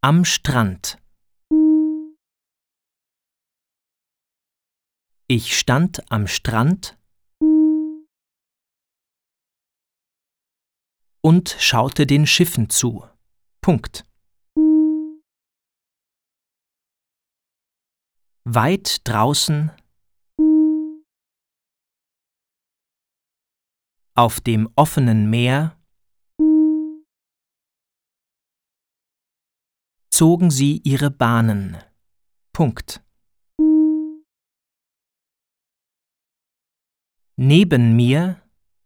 Am Strand. Ich stand am Strand und schaute den Schiffen zu. Punkt. Weit draußen auf dem offenen Meer zogen sie ihre Bahnen. Punkt. Neben mir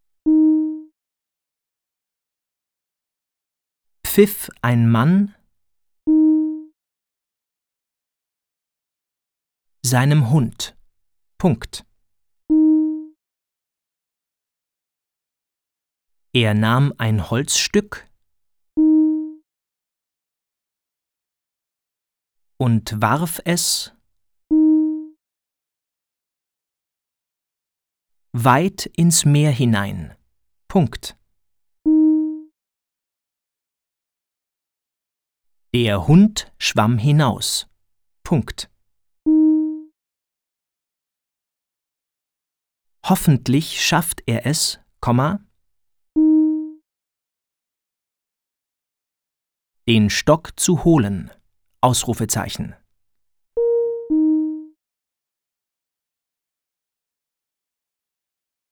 pfiff ein Mann seinem Hund. Punkt. Er nahm ein Holzstück und warf es weit ins Meer hinein. Punkt. Der Hund schwamm hinaus. Punkt. Hoffentlich schafft er es, den Stock zu holen. Ausrufezeichen.